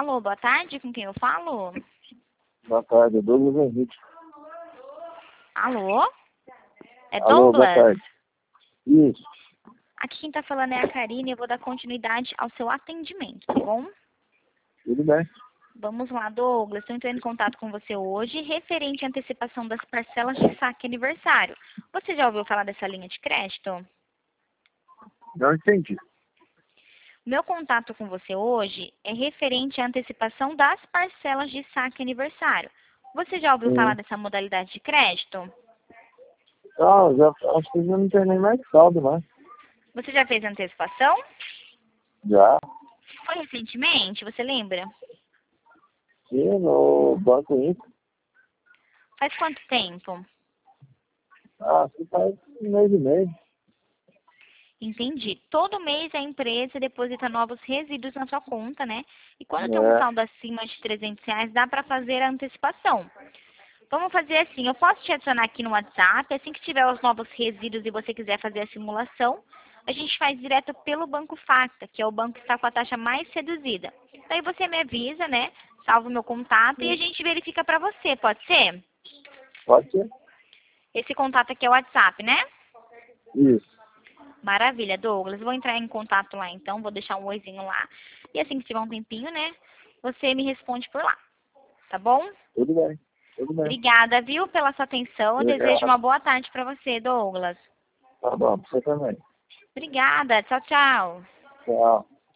Alô, boa tarde, com quem eu falo? Boa tarde, Douglas Henrique. Alô? É Alô, boa Douglas? tarde. Isso, Aqui quem tá falando é a Karine, eu vou dar continuidade ao seu atendimento, tá bom? tudo bem. Vamos lá, Douglas, estou entrando em contato com você hoje referente à antecipação das parcelas de saque aniversário. Você já ouviu falar dessa linha de crédito? Não entendi. Meu contato com você hoje é referente à antecipação das parcelas de saque aniversário. Você já ouviu falar Sim. dessa modalidade de crédito? Acho que já não tem nem mais saldo, né? Você já fez antecipação? Já. Foi recentemente, você lembra? Sim, no Banco Inter. Faz quanto tempo? Acho que faz um mês e meio. Entendi. Todo mês a empresa deposita novos resíduos na sua conta, né? E quando tem um É, saldo acima de R$ 300, dá para fazer a antecipação. Vamos fazer assim, eu posso te adicionar aqui no WhatsApp, assim que tiver os novos resíduos e você quiser fazer a simulação, a gente faz direto pelo Banco Facta, que é o banco que está com a taxa mais reduzida. Daí você me avisa, né? Salva o meu contato e a gente verifica para você, pode ser? pode ser? Esse contato aqui é o WhatsApp, né? Isso. Maravilha, Douglas. Vou entrar em contato lá então, vou deixar um oizinho lá. E assim que tiver um tempinho, né? Você me responde por lá, tá bom? Tudo bem. Tudo bem. Obrigada, viu, pela sua atenção. Eu desejo Obrigado. uma boa tarde para você, Douglas. Tá bom, pra você também. Obrigada. Tchau, tchau. Tchau.